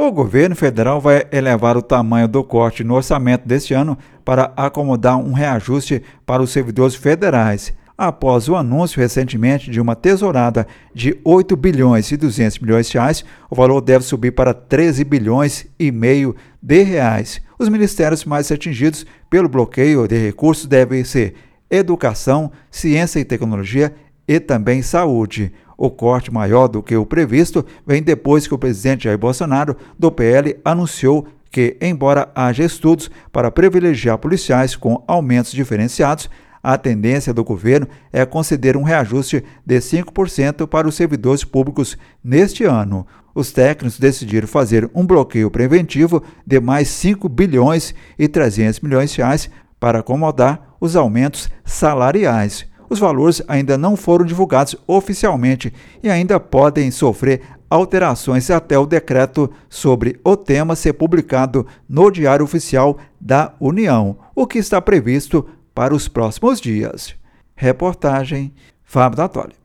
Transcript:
O governo federal vai elevar o tamanho do corte no orçamento deste ano para acomodar um reajuste para os servidores federais. Após o anúncio recentemente de uma tesourada de 8 bilhões e 200 milhões de reais, o valor deve subir para 13 bilhões e meio de reais. Os ministérios mais atingidos pelo bloqueio de recursos devem ser Educação, Ciência e Tecnologia e também Saúde. O corte maior do que o previsto vem depois que o presidente Jair Bolsonaro, do PL, anunciou que, embora haja estudos para privilegiar policiais com aumentos diferenciados, a tendência do governo é conceder um reajuste de 5% para os servidores públicos neste ano. Os técnicos decidiram fazer um bloqueio preventivo de mais 5 bilhões e 300 milhões de reais para acomodar os aumentos salariais. Os valores ainda não foram divulgados oficialmente e ainda podem sofrer alterações até o decreto sobre o tema ser publicado no Diário Oficial da União, o que está previsto para os próximos dias. Reportagem Fábio Dattoli.